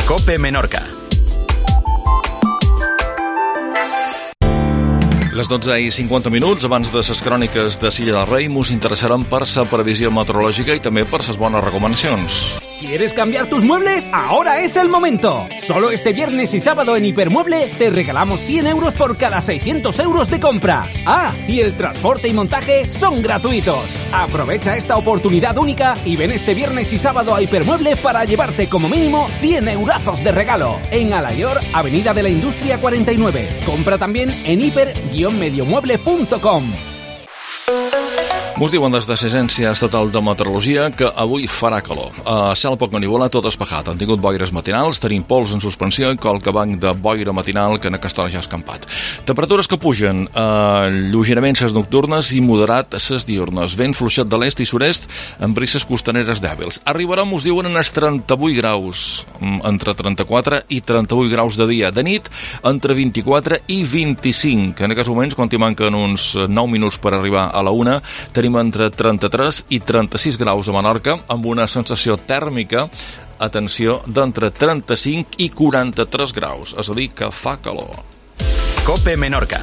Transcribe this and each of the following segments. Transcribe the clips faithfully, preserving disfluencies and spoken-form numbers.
COPE Menorca. Les dotze i cinquanta minuts, abans de les cròniques de Silla del Rei, mos interessaran per la previsió meteorològica i també per les bones recomanacions. ¿Quieres cambiar tus muebles? Ahora es el momento. Solo este viernes y sábado en Hipermueble te regalamos cien euros por cada seiscientos euros de compra. Ah, y el transporte y montaje son gratuitos. Aprovecha esta oportunidad única y ven este viernes y sábado a Hipermueble para llevarte como mínimo cien eurazos de regalo. En Alayor, Avenida de la Industria cuarenta y nueve. Compra también en hiper guion mediomueble punto com. Mos diuen des de l'Agència Estatal de Meteorologia que avui farà calor. A cel poc anivolat, tot espejat. Han tingut boires matinals, tenim pols en suspensió i qualque banc de boira matinal que en aquesta hora ja ha escampat. Temperatures que pugen, eh, lleugerament ses nocturnes i moderat ses diurnes. Vent fluixat de l'est i sud-est amb brises costaneres dèbils. Arribarem, us diuen, en els trenta-vuit graus, entre trenta-quatre i trenta-vuit graus de dia. De nit, entre vint-i-quatre i vint-i-cinc. En aquests moments, quan hi manquen uns nou minuts per arribar a la una, tenim entre trenta-tres i trenta-sis graus a Menorca, amb una sensació tèrmica, atenció, d'entre trenta-cinc i quaranta-tres graus, és a dir, que fa calor. COPE Menorca.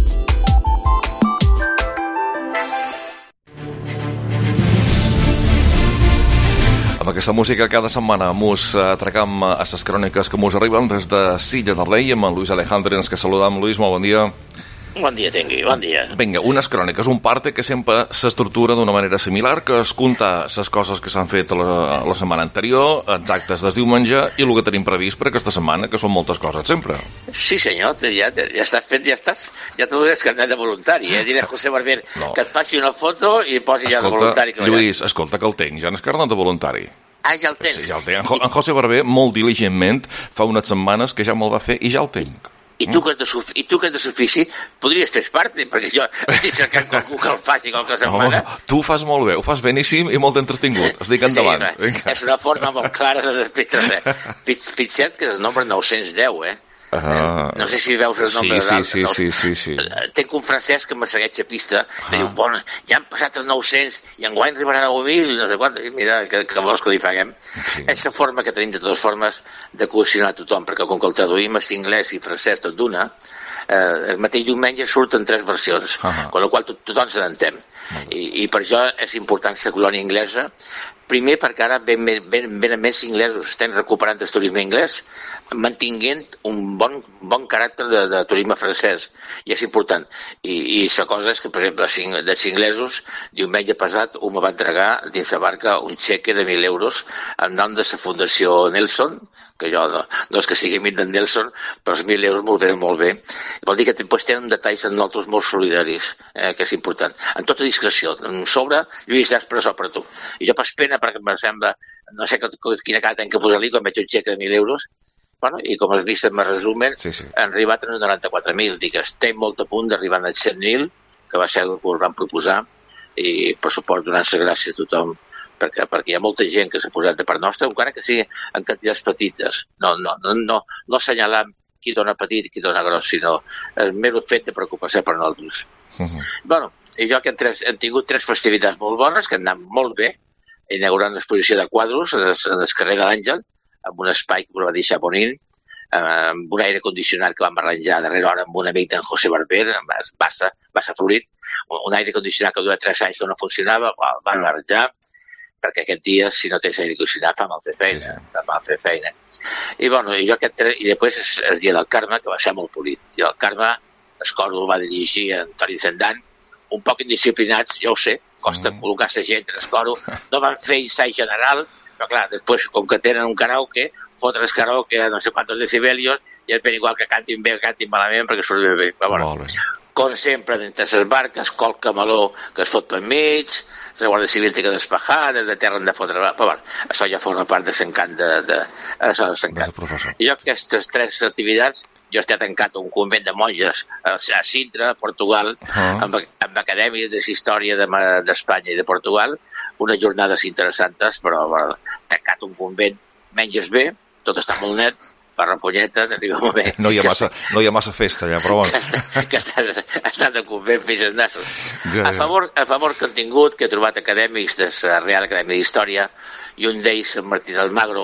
Amb aquesta música cada setmana mos atracam a les cròniques que mos arriben des de Silla del Rei amb en Luis Alejandre, ens que saludam. Luis, molt bon dia. Bon dia, Tengui, bon dia. Vinga, unes cròniques, un parte que sempre s'estructura d'una manera similar, que es compta les coses que s'han fet la, la setmana anterior, els actes del diumenge i el que tenim previst per aquesta setmana, que són moltes coses sempre. Sí, senyor, ja, ja estàs fet, ja estàs, ja t'ho dones carnet de voluntari, eh? Diré a José Barber no. que et faci una foto i posi ja de voluntari. Que Lluís, ja... escolta, que el tenc, ja no és carnet de voluntari. Ah, ja el tens? Sí, ja el tenc. En, en José Barber, molt diligentment, fa unes setmanes que ja me'l va fer i ja el tenc. I tu, que ets de, I tu que ets de Sofici, podries fer part, perquè jo estic cercant qualcú que el faci qualque setmana. No, tu ho fas molt bé, ho fas beníssim i molt entretingut. Es dic endavant. Sí, és una forma molt clara de després res. Fixa't que és el nombre nou-cents deu, eh? Uh, no sé si veus el nombre sí, sí, de sí, sí, sí, sí. Tenc un francès que me segueix a pista que uh. diu, bon, ja han passat els nou-cents i enguany arribaran a nou mil, no sé quant, mira, que, que vols que li faguem. Sí. És la forma que tenim de totes formes de cohesionar tothom, perquè com que el traduïm a anglès i francès tot d'una, eh, el mateix diumenge surten tres versions, uh -huh. amb la qual to tothom se n'entén. I, I per això és important la colònia anglesa, primer perquè ara venen, venen, venen més inglesos, estem recuperant el turisme anglès, mantinguent un bon, bon caràcter de, de turisme francès, i és important. I, i la cosa és que, per exemple, dels inglesos, diumenge passat, un me va entregar dins la barca un xeque de mil euros en nom de la Fundació Nelson, que jo no, no és que sigui amic d'en Nelson, però els mil euros m'ho venen molt bé. Vol dir que després tenen detalls en nosaltres molt solidaris, eh, que és important. En tota discreció. En sobre, Lluís, ja és presó per tu. I jo pas pena, perquè em sembla, no sé quina cara tenc que posar-li quan veig un xeque de mil euros, bueno, i com has vist en el resumen, sí, sí. han arribat a noranta-quatre mil. Dic, estem molt a punt d'arribar als cent mil, que va ser el que us van proposar, i per suport donant-se gràcies a tothom, perquè, perquè hi ha molta gent que s'ha posat de part nostra, encara que sigui en quantitats petites. No, no, no, no, no assenyalar qui dona petit i qui dona gros, sinó el mero fet de preocupar-se per nosaltres. Uh -huh. Bueno, i jo que hem, tres, hem tingut tres festivitats molt bones, que han anat molt bé, inaugurant l'exposició de quadros en el carrer de l'Àngel, amb un espai que us va deixar Bonin, amb un aire condicionat que vam arranjar darrere hora amb un amic d'en José Barber, Bassa, Bassa Florit, un aire condicionat que dura tres anys que no funcionava, el van arranjar, perquè aquest dia, si no tens aire condicionat, fa mal fer feina, sí, sí. fa mal fer feina. I, bueno, i, jo aquest, i després és el dia del Carme, que va ser molt polit. I el Carme, el coro va dirigir Antoni Zendant, un poc indisciplinats, jo ho sé, costa mm. col·locar-se gent en el coro, no van fer ensaig general, però clar, després, com que tenen un karaoke, fotre el karaoke a no sé quantos decibelios, i és ben igual que cantin bé o cantin malament, perquè surt bé bé. Però, bueno, com sempre, d'entre les barques, qual cameló que es fot per mig, la Guàrdia Civil té que despejar, des de terra han de fotre... Però, bueno, això ja forma part de l'encant de... de, això de l'encant. I jo, aquestes tres activitats, jo he tancat un convent de monges a Sintra, a Portugal, uh-huh. amb, amb acadèmies de història d'Espanya i de Portugal, unes jornades interessants, però bueno, tancat un convent, menges bé, tot està molt net, per la polleta, t'arriba molt bé. No hi ha massa, no hi ha massa festa allà, però bueno. Que, està, que estàs, estàs de convent fins als nassos. Ja, ja. A favor, a favor que han tingut, que he trobat acadèmics de la Real Acadèmia d'Història, i un d'ells, en Martí del Magro,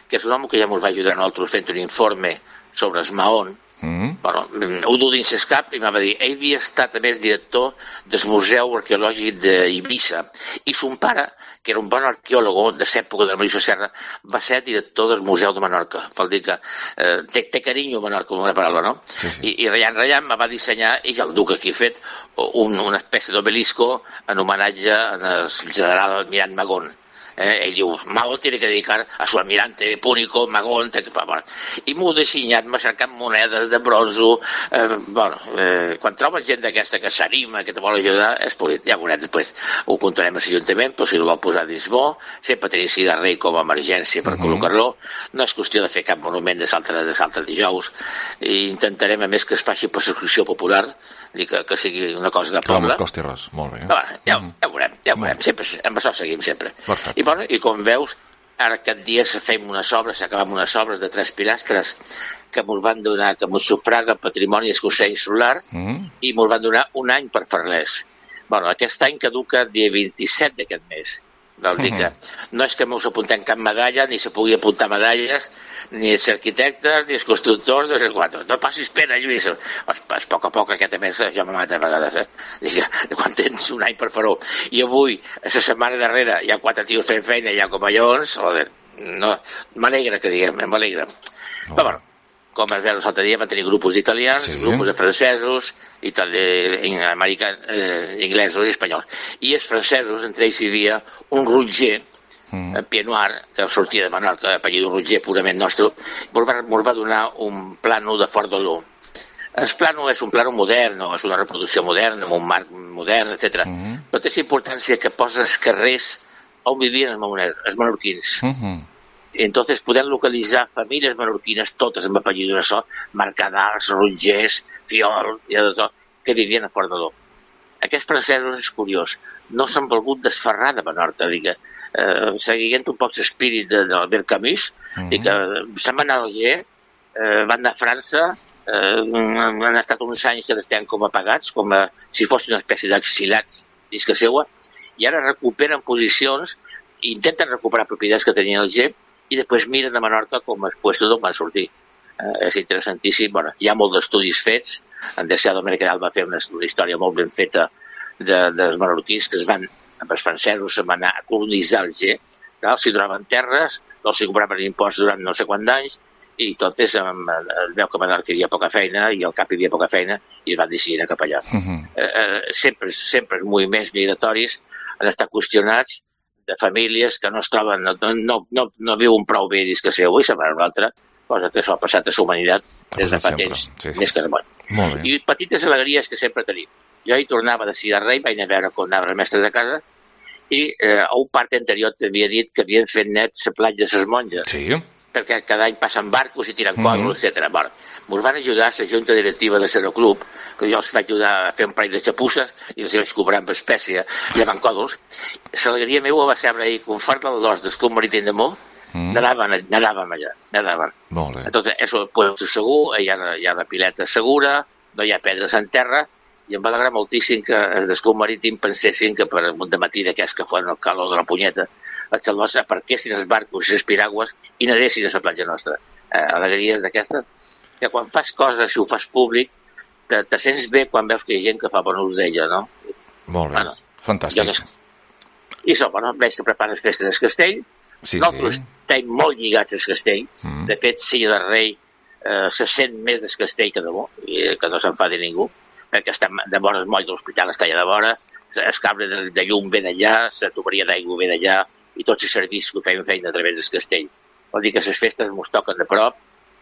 que és un home que ja ens va ajudar a nosaltres fent un informe sobre el Mahón. Mm. Bueno, ho du dins el cap i m'ha va dir, ell havia estat a més director del Museu Arqueològic d'Eivissa i son pare, que era un bon arqueòleg de l'època de Mauricio Serra, va ser director del Museu de Menorca. Vol dir que eh, té, té carinyo Menorca, com una paraula, no? Sí, sí. I, i Rayan Rayan me va dissenyar, i ja el duc aquí fet, un, una espècie d'obelisco en homenatge al general Almirant Magón. Eh, ell diu, Mahón tiene que dedicar a su almirante púnico, Magón, que fa, bueno. I m'ho he dissenyat, m'ha cercat monedes de bronzo, eh, bueno, eh, quan trobes gent d'aquesta que s'anima, que te vol ajudar, és polit, ja veurem després, ho contarem a l'Ajuntament, però si el vol posar dins bo, sempre tenir si de rei com a emergència per uh-huh. col·locar-lo, no és qüestió de fer cap monument de saltre de saltre dijous, i intentarem a més que es faci per subscripció popular, dir que, que sigui una cosa de poble. Que no ens costi res, molt bé. Bueno, ja, ja ho veurem, ja ho veurem, sempre, amb això seguim sempre. Perfecte. I, bueno, i com veus, ara aquest dia fem unes obres, s'acabem unes obres de tres pilastres que ens van donar, que ens sufraga Patrimoni Escocès Insular mm. i ens van donar un any per fer-les. Bueno, aquest any caduca el dia vint-i-set d'aquest mes. Vol dir que no és que ens apuntem cap medalla, ni se pugui apuntar medalles, ni els arquitectes, ni els constructors, no sé quatre. No passis pena, Lluís. A poc a poc aquest mes ja m'ha matat a vegades, eh? Dic, quan tens un any per fer-ho. I avui, a la setmana darrere, hi ha quatre tios fent feina, ja com a lleons, joder, no, m'alegra que diguem, m'alegra. No. Però, bueno, com es veu l'altre dia, van tenir grupos d'italians, sí. grupos de francesos, itali... americans, eh, inglesos i espanyols. I els francesos, entre ells hi havia un Roger, mm. Pied Noir, que sortia de Menorca, apellido Roger, purament nostre, ens va, va donar un plano de Fort de l'U. El plano és un plano modern, no? És una reproducció moderna, amb un marc modern, etcètera. Mm. Però té importància que posa els carrers on vivien els menorquins. Mm-hmm. Entonces podem localitzar famílies menorquines, totes amb apellido de so, Mercadals, Rongers, Fiol, i de tot, que vivien a Fort de l'U. Aquests francesos, és curiós, no s'han volgut desferrar de Menorca, digue, eh, seguint un poc l'espírit d'Albert Camus, mm-hmm. i que se'n van anar a Alger, eh, van anar a França, eh, han estat uns anys que estan com apagats, com a, si fos una espècie d'exilats dins que seua, i ara recuperen posicions, intenten recuperar propietats que tenien al Alger, i després miren a Menorca com a puesto d'on van sortir. Eh, és interessantíssim. Bueno, hi ha molts d'estudis fets. En Deseado Mercadal va fer una, una història molt ben feta de, dels menorquins que es van, amb els francesos, se'n van anar a colonitzar el Alger. S'hi donaven terres, no s'hi cobraven imposts durant no sé quants anys, i entonces es veu que a Menorca hi havia poca feina i al cap hi havia poca feina i es van decidir anar cap allà. Uh-huh. eh, eh, sempre, sempre els moviments migratoris han estat qüestionats de famílies que no es troben, no, no, no, no viuen prou bé dins que seu i se'n van a una altra, cosa que s'ha passat a la humanitat des de fa temps, sí, sí. més que rebot. I petites alegries que sempre tenim. Jo hi tornava de Ciudad Rei, vaig anar a veure quan anaven els mestres de casa, i eh, a un part anterior t'havia dit que havien fet net la platja de les monges. Sí. Perquè cada any passen barcos i tiren còdols, mm-hmm. etcètera. Bueno, ens van ajudar a la junta directiva de l'Aeroclub, que jo els vaig ajudar a fer un parell de xapusses i els vaig cobrar amb espècie llevant còdols. L'alegria meva va ser ahir, con fart del dos del Club Marítim de Mo, mm. nadàvem, nadàvem allà, nadàvem. Molt bé. Entonces, és un puesto segur, hi ha, hi ha la pileta segura, no hi ha pedres en terra, i em va alegrar moltíssim que els del Club Marítim pensessin que per un dematí d'aquests que foren el calor de la punyeta, els xalós aparquessin els barcos i les piragües i nadessin a la platja nostra. Eh, alegries d'aquestes, que quan fas coses, si ho fas públic, te, te sents bé quan veus que hi ha gent que fa bon ús d'ella, no? Molt bé, bueno, fantàstic. Jo, I això, bueno, veig que preparen les festes del castell, sí, nosaltres sí. estem molt lligats al castell, mm. de fet, Silla de Rei eh, se sent més del castell que de bo, i que no s'enfadi ningú, perquè estem de vora el moll de l'hospital, està allà de vora, el cable de, de llum ve d'allà, la tuberia d'aigua ve d'allà, i tots els serveis que feien feina a través del castell. Vol dir que les festes ens toquen de prop,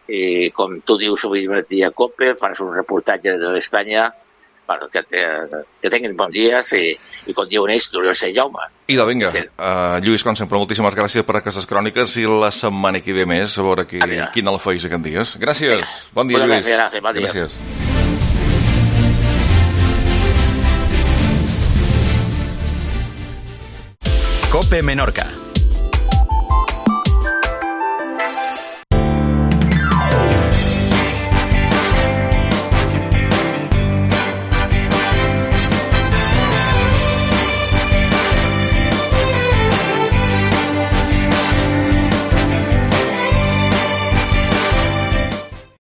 i com tu dius avui matí a COPE, fas un reportatge de l'Espanya, bueno, que, te, que tinguin bons dies i, i com diuen ells, durant Sant Jaume. I de vinga, sí. uh, Lluís, com sempre, moltíssimes gràcies per aquestes cròniques i la setmana que ve més, a veure qui, quina la feis aquest dies. Gràcies, vinga. Bon dia, Lluís. Gràcies, bon dia. Gràcies. COPE Menorca.